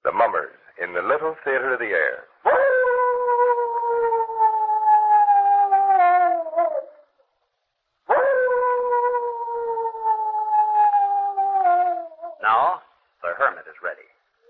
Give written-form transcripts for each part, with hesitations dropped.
The Mummers in the Little Theater of the Air. Now, the hermit is ready.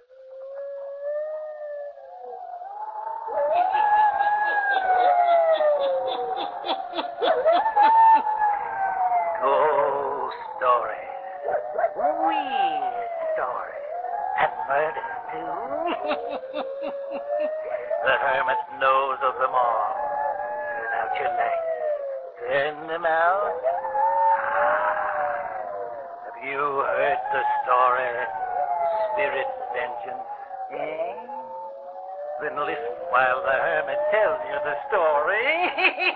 Ghost stories. Weird stories. And murders, too. The hermit knows of them all. Turn out your lights. Turn them out. Have you heard the story, Spirit Vengeance? Eh? Then listen while the hermit tells you the story.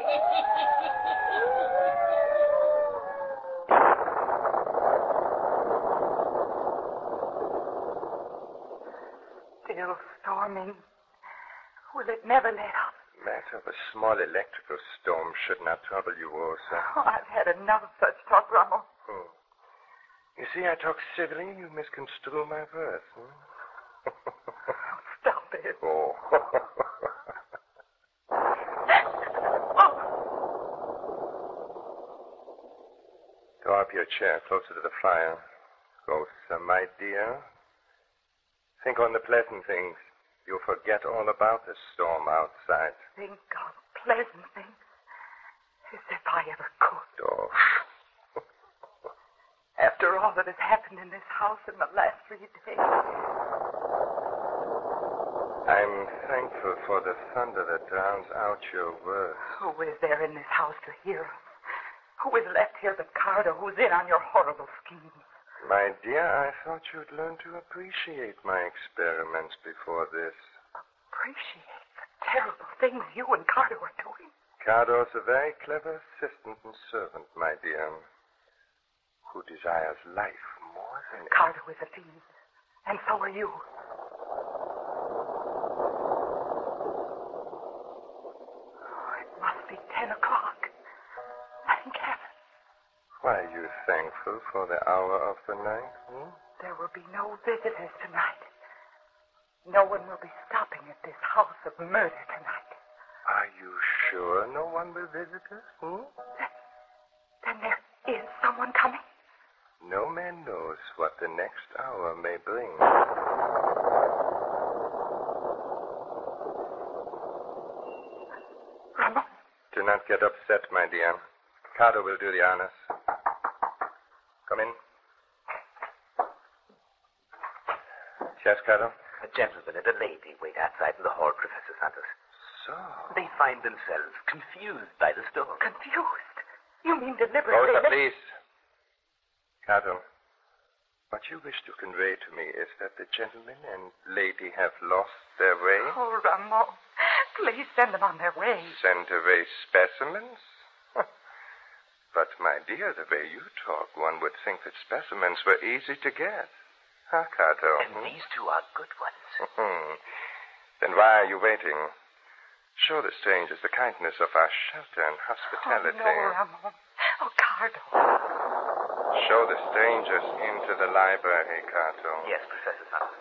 Still storming. Will it never let up? Matter of a small electrical storm should not trouble you, Rosa. Oh, I've had enough of such talk, Ramos. Oh. You see, I talk civilly and you misconstrue my words. Stop it. Oh. Draw up your chair closer to the fire. Rosa, my dear. Think on the pleasant things. You'll forget all about the storm outside. Think of pleasant things. As if I ever could. Oh. After all that has happened in this house in the last 3 days. I'm thankful for the thunder that drowns out your words. Who is there in this house to hear us? Who is left here but Carter, who's in on your horrible schemes? My dear, I thought you'd learn to appreciate my experiments before this. Appreciate the terrible things you and Carter were doing? Carter's a very clever assistant and servant, my dear, who desires life more than... Carter was a fiend, and so are you. Oh, it must be 10 o'clock. Thank heaven. Why are you thankful for the hour of the night? There will be no visitors tonight. No one will be stopping at this house of murder tonight. Are you sure no one will visit us? Then there is someone coming? No man knows what the next hour may bring. Ramon. Do not get upset, my dear. Carter will do the honors. Come in. Yes, Carter? A gentleman and a lady wait outside in the hall, Professor Santos. So? They find themselves confused by the storm. Confused? You mean deliberately? Rosa, please. Carter, what you wish to convey to me is that the gentleman and lady have lost their way? Oh, Ramon, please send them on their way. Send away specimens? But, my dear, the way you talk, one would think that specimens were easy to get. Huh, Carter? And these two are good ones. Then why are you waiting? Show the strangers the kindness of our shelter and hospitality. Oh, no, Ramon. Oh, Carter. Show the strangers into the library, Carter. Yes, Professor Santos.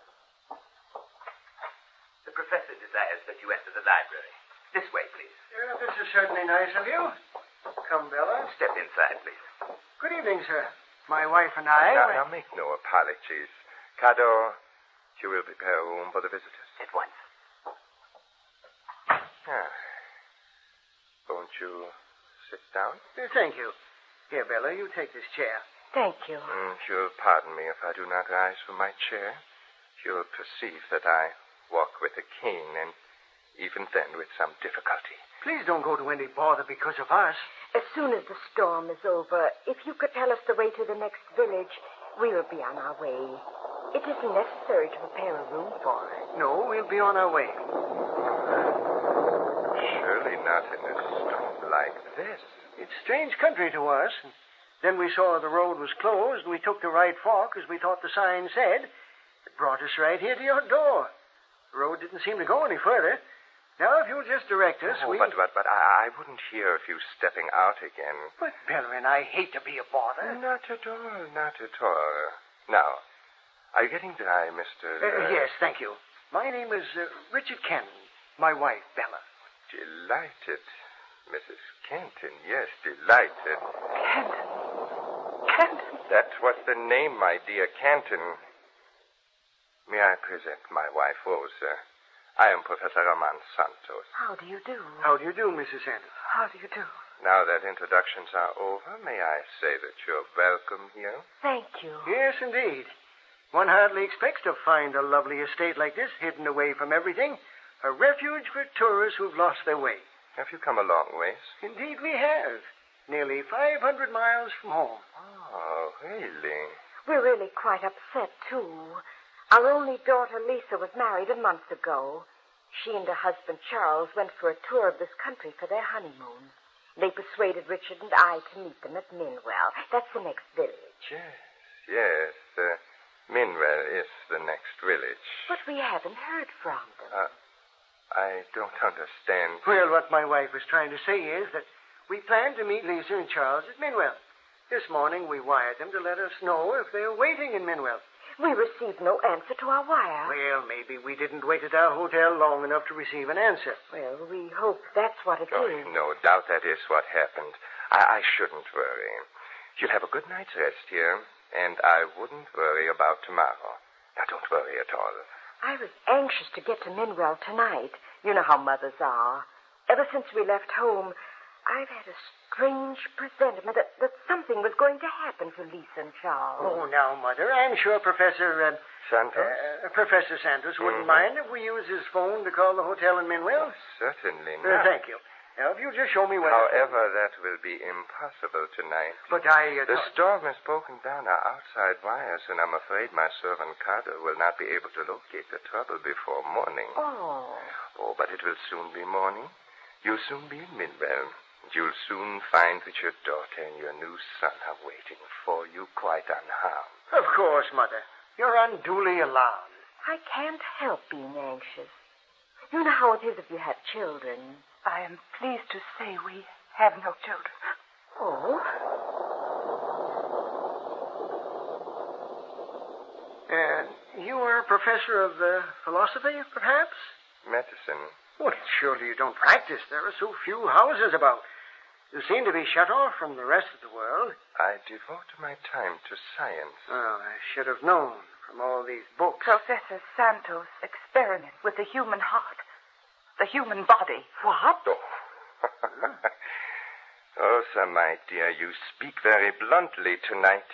The professor desires that you enter the library. This way, please. Yeah, this is certainly nice of you. Come, Bella. Step inside, please. Good evening, sir. My wife and I... Now make no apologies. Carter, you will prepare a room for the visitors? At once. Won't you sit down? Thank you. Here, Bella, you take this chair. Thank you. You'll pardon me if I do not rise from my chair. You'll perceive that I walk with a cane, and even then with some difficulty. Please don't go to any bother because of us. As soon as the storm is over, if you could tell us the way to the next village, we'll be on our way. It isn't necessary to prepare a room for us. No, we'll be on our way. Surely not in a storm like this. It's strange country to us. Then we saw the road was closed, and we took the right fork, as we thought the sign said. It brought us right here to your door. The road didn't seem to go any further. Now, if you'll just direct us, But I wouldn't hear of you stepping out again. But, Bella and I hate to be a bother. Not at all, not at all. Now, Are you getting dry, Mr. Yes, thank you. My name is Richard Canton. My wife, Bella. Delighted. Mrs. Kenton, yes, delighted. Kenton. Kenton. That was the name, my dear, Kenton. May I present my wife, Rosa? I am Professor Roman Santos. How do you do? How do you do, Mrs. Santos? How do you do? Now that introductions are over, may I say that you're welcome here? Thank you. Yes, indeed. One hardly expects to find a lovely estate like this, hidden away from everything. A refuge for tourists who've lost their way. Have you come a long ways? Indeed we have. Nearly 500 miles from home. Oh, really? We're really quite upset, too. Our only daughter, Lisa, was married a month ago. She and her husband, Charles, went for a tour of this country for their honeymoon. They persuaded Richard and I to meet them at Minwell. That's the next village. Yes. Minwell is the next village. But we haven't heard from them. I don't understand. Well, what my wife was trying to say is that we plan to meet Lisa and Charles at Minwell. This morning we wired them to let us know if they're waiting in Minwell. We received no answer to our wire. Well, maybe we didn't wait at our hotel long enough to receive an answer. Well, we hope that's what it is. No doubt that is what happened. I shouldn't worry. You'll have a good night's rest here, and I wouldn't worry about tomorrow. Now, don't worry at all. I was anxious to get to Minwell tonight. You know how mothers are. Ever since we left home, I've had a strange presentiment that something was going to happen to Lisa and Charles. Oh, now, Mother, I'm sure Professor... Santos? Professor Santos wouldn't mind if we use his phone to call the hotel in Minwell. Certainly not. Thank you. Now, if you'll just show me where... However, that will be impossible tonight. But The storm has broken down our outside wires, and I'm afraid my servant Carter will not be able to locate the trouble before morning. Oh, but it will soon be morning. You'll soon be in Minwell. You'll soon find that your daughter and your new son are waiting for you quite unharmed. Of course, Mother. You're unduly alarmed. I can't help being anxious. You know how it is if you have children. I am pleased to say we have no children. Oh? You are a professor of philosophy, perhaps? Medicine. Well, surely you don't practice. There are so few houses about. You seem to be shut off from the rest of the world. I devote my time to science. Oh, I should have known from all these books. Professor Santos experiments with the human heart, the human body. What? Rosa, my dear, you speak very bluntly tonight.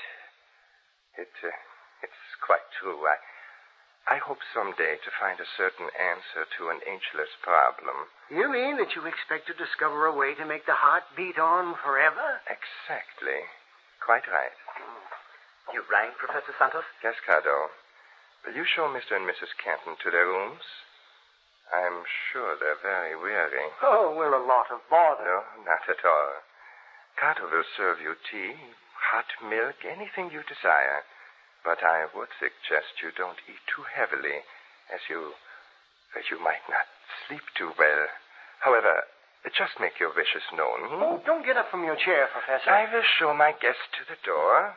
It's quite true. I hope someday to find a certain answer to an ageless problem. You mean that you expect to discover a way to make the heart beat on forever? Exactly. Quite right. You rang, Professor Santos? Yes, Cardo. Will you show Mr. and Mrs. Canton to their rooms? I'm sure they're very weary. Oh, we're a lot of bother. No, not at all. Cardo will serve you tea, hot milk, anything you desire. But I would suggest you don't eat too heavily, as you might not sleep too well. However, just make your wishes known. Oh, don't get up from your chair, Professor. I will show my guest to the door.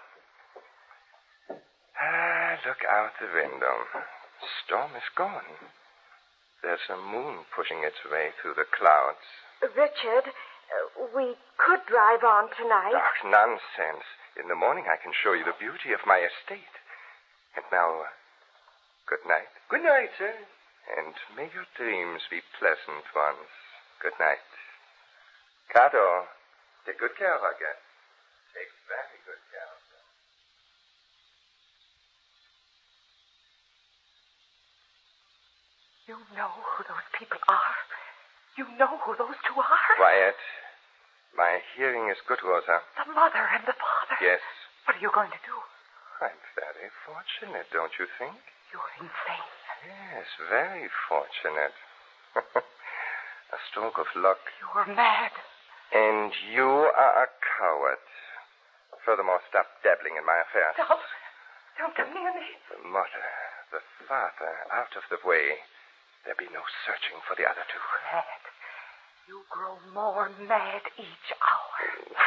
Look out the window. Storm is gone. There's a moon pushing its way through the clouds. Richard, we could drive on tonight. Ach, nonsense. In the morning I can show you the beauty of my estate. And now, good night. Good night, sir. And may your dreams be pleasant ones. Good night. Cardo, take good care of our guest. Take very good care of them. You know who those people are. You know who those two are. Quiet. My hearing is good, Rosa. The mother and the father. Yes. What are you going to do? I'm very fortunate, don't you think? You're insane. Yes, very fortunate. A stroke of luck. You're mad. And you are a coward. Furthermore, stop dabbling in my affairs. Don't come near me. The mother, the father, out of the way. There'll be no searching for the other two. Mad. You grow more mad each hour.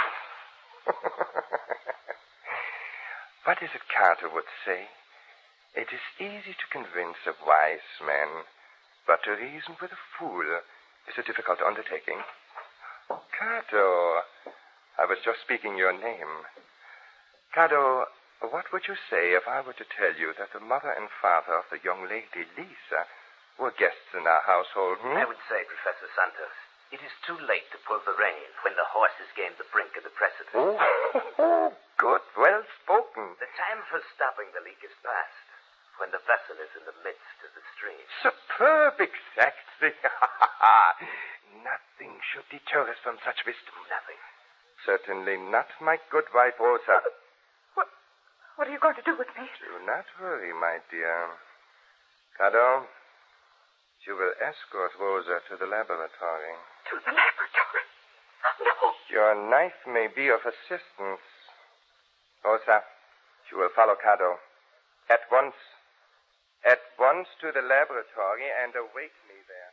What is it Carter would say? It is easy to convince a wise man, but to reason with a fool is a difficult undertaking. Cato, I was just speaking your name. Cato, what would you say if I were to tell you that the mother and father of the young lady, Lisa, were guests in our household? I would say, Professor Santos, it is too late to pull the rein when the horse has gained the brink of the precipice. Oh, good. Well spoken. The time for stopping the leak is past, when the vessel is in the midst of the stream. Superb, exactly. Nothing should deter us from such wisdom. Nothing. Certainly not, my good wife, Rosa. What are you going to do with me? Do not worry, my dear. Cato, you will escort Rosa to the laboratory. To the laboratory? No. Your knife may be of assistance. Rosa, you will follow Cato. At once. At once to the laboratory and await me there.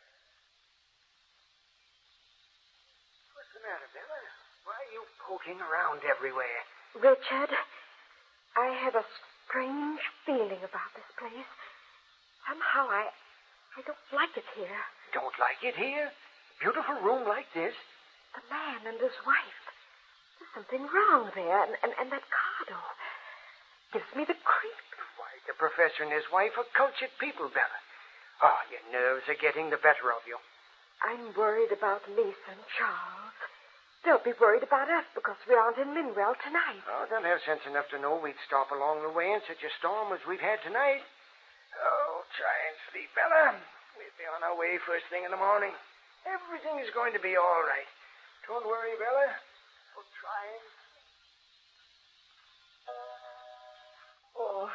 What's the matter, Bella? Why are you poking around everywhere? Richard, I have a strange feeling about this place. Somehow I don't like it here. Don't like it here? Beautiful room like this? The man and his wife. There's something wrong there. And that Cardo gives me the creeps. Why, the professor and his wife are cultured people, Bella. Oh, your nerves are getting the better of you. I'm worried about Lisa and Charles. They'll be worried about us because we aren't in Linwell tonight. Oh, they'll have sense enough to know we'd stop along the way in such a storm as we've had tonight. Oh, try and sleep, Bella. We'll be on our way first thing in the morning. Everything is going to be all right. Don't worry, Bella. We'll try and sleep. Oh.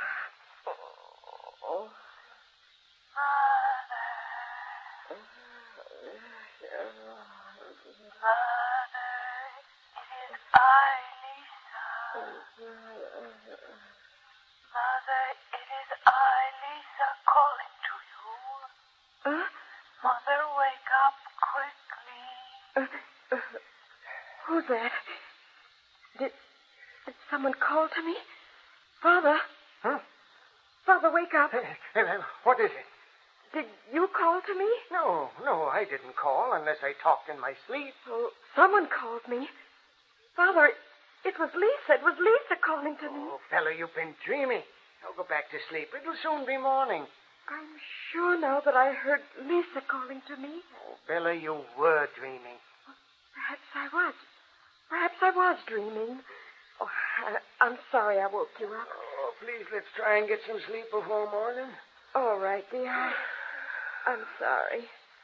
Mother, it is I, Lisa, calling to you. Mother, wake up quickly. Who's that? Did someone call to me? Father? Huh? Father, wake up. What is it? Did you call to me? No, I didn't call unless I talked in my sleep. Oh, someone called me. Father, it was Lisa. It was Lisa calling to me. Oh, fella, you've been dreaming. Now go back to sleep. It'll soon be morning. I'm sure now that I heard Lisa calling to me. Oh, Bella, you were dreaming. Perhaps I was dreaming. Oh, I'm sorry I woke you up. Oh, please, let's try and get some sleep before morning. All right, dear. I'm sorry.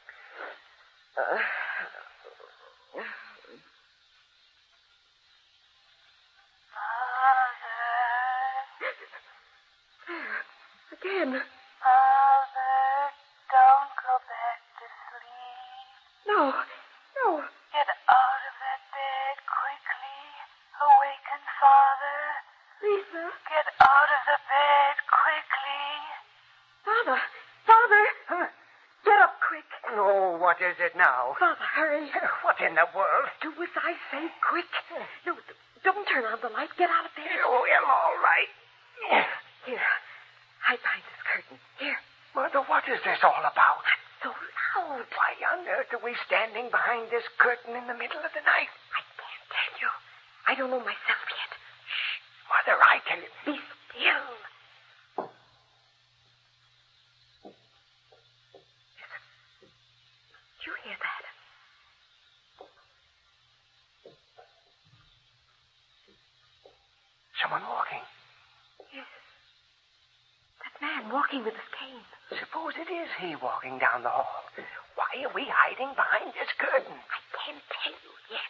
Again. Mother, don't go back to sleep. No. Get out of that bed quickly. Awaken Father. Lisa. Get out of the bed quickly. Father. Huh? Get up quick. Oh, what is it now? Father, hurry. What in the world? Do as I say, quick. No, don't turn on the light. Get out of there. Oh, well, all right. Here. Hide behind this curtain. Here. Mother, what is this all about? So loud. Why on earth are we standing behind this curtain in the middle of the night? I can't tell you. I don't know myself yet. Shh. Mother, I tell you. Be still. Listen. Did you hear that? Someone walking. Yes. That man walking with his cane. Suppose it is he walking down the hall. Why are we hiding behind this curtain? I can't tell you yet.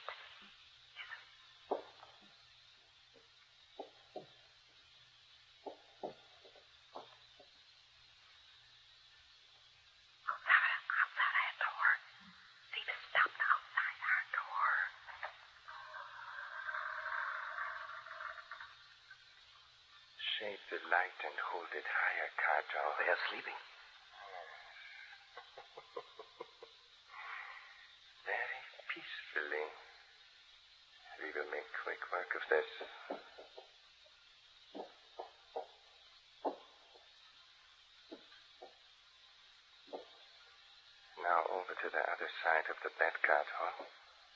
Outside our door. They've stopped outside our door. Shade the light and hold it higher, Cato. They are sleeping. Very peacefully. We will make quick work of this. over to the other side of the bed, Cato.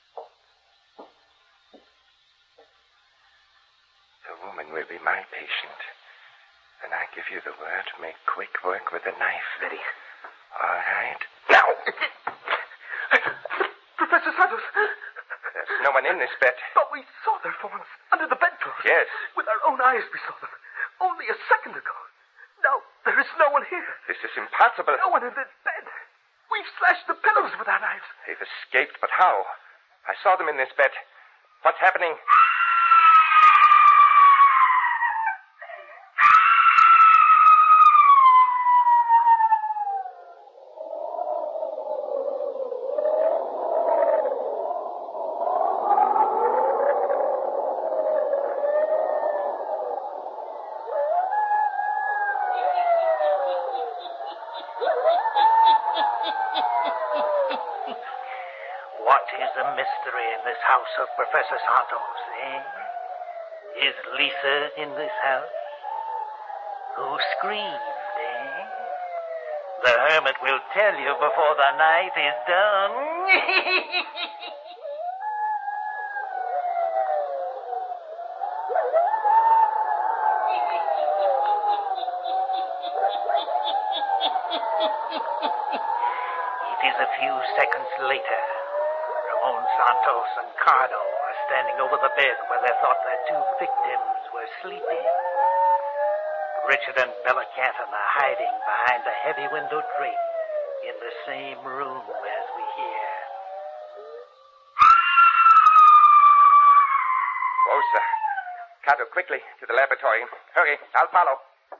The woman will be my patient. And I give you the word, make quick work with the knife. Ready. All right. Now! Professor Santos! There's no one in this bed. But we saw their forms under the bedclothes. Yes. With our own eyes we saw them. Only a second ago. Now, there is no one here. This is impossible. No one in this bed. We've slashed the pillows with our knives. They've escaped, but how? I saw them in this bed. What's happening? What is the mystery in this house of Professor Santos, eh? Is Lisa in this house? Who screamed, eh? The hermit will tell you before the night is done. It is a few seconds later. Ramon Santos and Cardo are standing over the bed where they thought their two victims were sleeping. Richard and Bella Canton are hiding behind the heavy window drape in the same room as we hear. Rosa. Cato, quickly, to the laboratory. Hurry, I'll follow.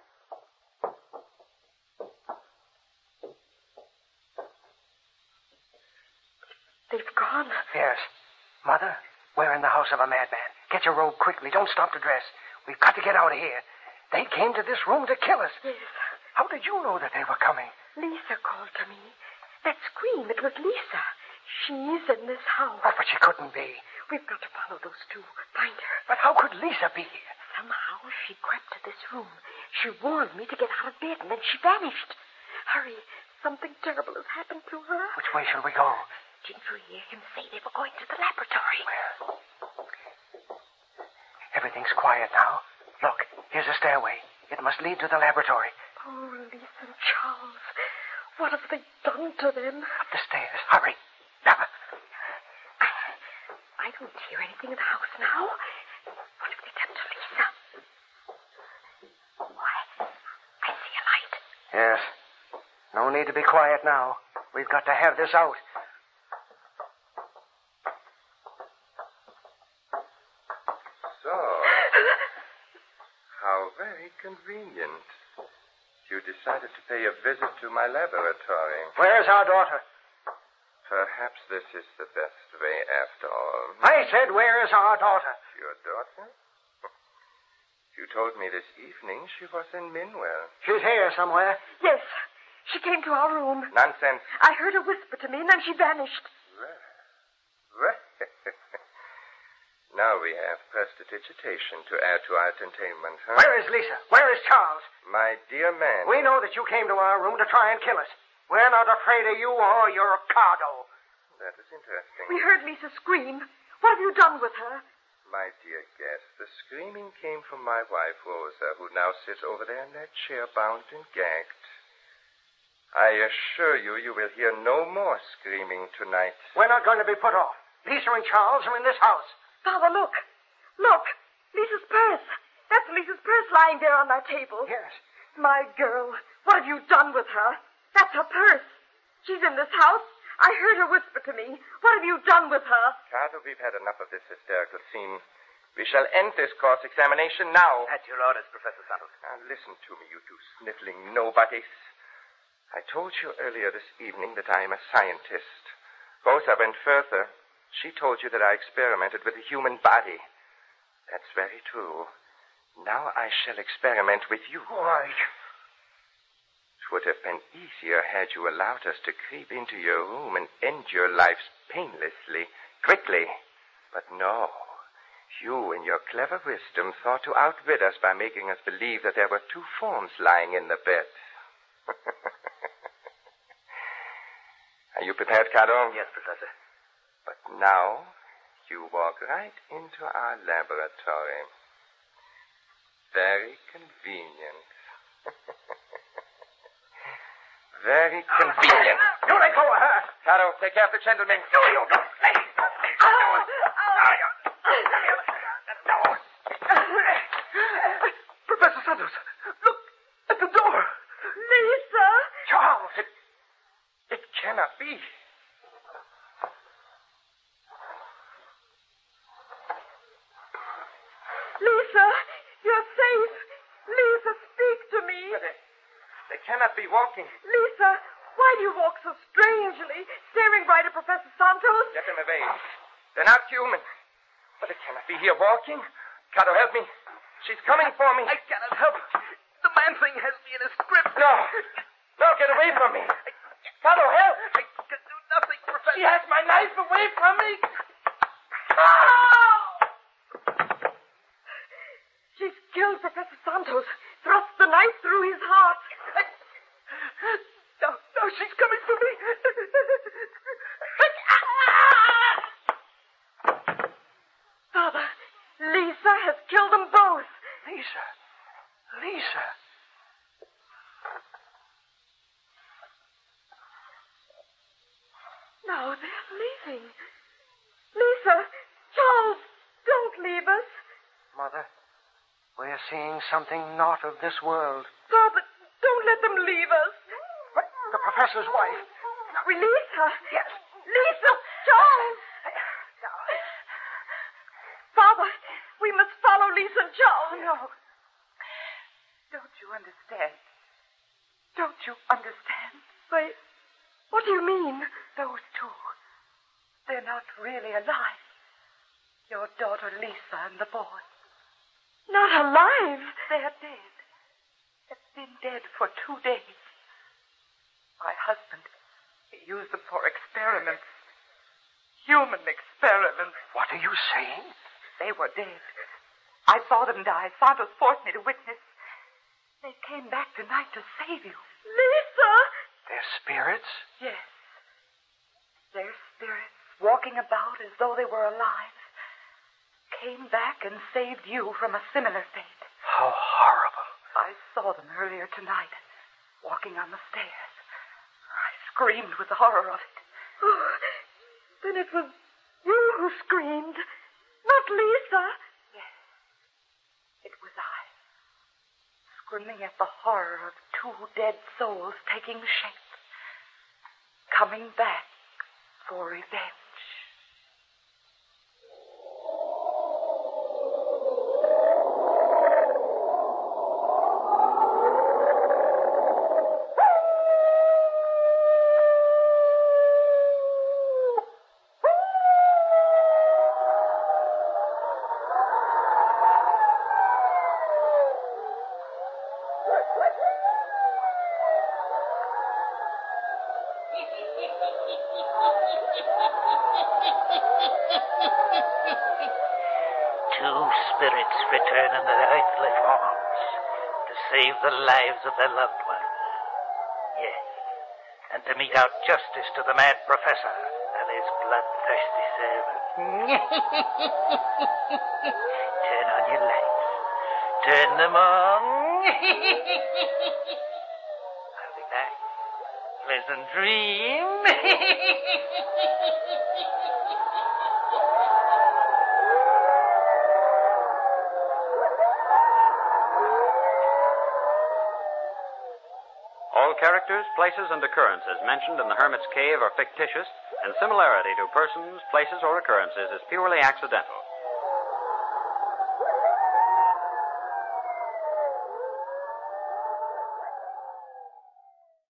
They've gone. Yes. Mother, we're in the house of a madman. Get your robe quickly. Don't stop to dress. We've got to get out of here. They came to this room to kill us. Yes. How did you know that they were coming? Lisa called to me. That scream, it was Lisa. She's in this house. Oh, but she couldn't be. We've got to follow those two. Find her. But how could Lisa be here? Somehow she crept to this room. She warned me to get out of bed, and then she vanished. Hurry. Something terrible has happened to her. Which way shall we go? Didn't you hear him say they were going to the laboratory? Everything's quiet now. Look, here's a stairway. It must lead to the laboratory. Oh, Lisa and Charles. What have they done to them? Up the stairs. Hurry. Now. I don't hear anything in the house now. What have they done to Lisa? Why, I see a light. Yes. No need to be quiet now. We've got to have this out. So, how very convenient. You decided to pay a visit to my laboratory. Where's our daughter? Perhaps this is the best way after all. I said, where is our daughter? Your daughter? You told me this evening she was in Minwell. She's here somewhere. Yes. She came to our room. Nonsense. I heard her whisper to me, and then she vanished. Well. Now we have prestidigitation to add to our entertainment, huh? Where is Lisa? Where is Charles? My dear man. We know that you came to our room to try and kill us. We're not afraid of you or your cargo. That is interesting. We heard Lisa scream. What have you done with her? My dear guest, the screaming came from my wife, Rosa, who now sits over there in that chair, bound and gagged. I assure you, you will hear no more screaming tonight. We're not going to be put off. Lisa and Charles are in this house. Father, look. Look. Lisa's purse. That's Lisa's purse lying there on that table. Yes. My girl, what have you done with her? That's her purse. She's in this house. I heard her whisper to me. What have you done with her? Carter, we've had enough of this hysterical scene. We shall end this cross-examination now. At your orders, Professor Santos. Now, listen to me, you two sniffling nobodies. I told you earlier this evening that I am a scientist. Rosa went further. She told you that I experimented with the human body. That's very true. Now I shall experiment with you. Why? It would have been easier had you allowed us to creep into your room and end your lives painlessly, quickly. But no. You, in your clever wisdom, thought to outwit us by making us believe that there were two forms lying in the bed. Are you prepared, Cardo? Yes, Professor. But now, you walk right into our laboratory. Very convenient. Very convenient. You let go of her. Cardo, take care of the gentleman. No, you don't. Professor Santos, look at the door. Lisa! Charles, it cannot be. Lisa, you're safe. Lisa, speak to me. But they cannot be walking. Lisa, why do you walk so strangely, staring right at Professor Santos? Get them away. They're not human. But they cannot be here walking. Cardo, help me. She's coming for me. I cannot help it. The man-thing has me in his grip. No. No, get away from me. Cardo, help. I can do nothing, Professor. She has my knife away from me. She's killed Professor Santos, thrust the knife through his heart. No, she's coming for me. Father, Lisa has killed them both. Lisa. Now they're leaving. Lisa, Charles, don't leave us. Mother, we're seeing something not of this world. Father, don't let them leave us. What? The professor's wife. Lisa. Yes. Lisa, Charles. Father, we must follow Lisa and Charles. No. Don't you understand? Don't you understand? Wait, what do you mean? Those two, they're not really alive. Your daughter Lisa and the boy. Not alive. They're dead. They've been dead for 2 days. My husband, he used them for experiments. Human experiments. What are you saying? They were dead. I saw them die. Santos forced me to witness. They came back tonight to save you. Lisa! Their spirits? Yes. Their spirits, walking about as though they were alive, came back and saved you from a similar fate. How horrible. I saw them earlier tonight, walking on the stairs. I screamed with the horror of it. Oh, then it was you who screamed, not Lisa. Yes, it was I, screaming at the horror of 2 dead souls taking shape, coming back for revenge. Two spirits return in their earthly forms to save the lives of their loved ones. Yes, and to mete out justice to the mad professor and his bloodthirsty servant. Turn on your lights. Turn them on. I'll be back. Pleasant dream. All characters, places, and occurrences mentioned in the Hermit's Cave are fictitious, and similarity to persons, places, or occurrences is purely accidental.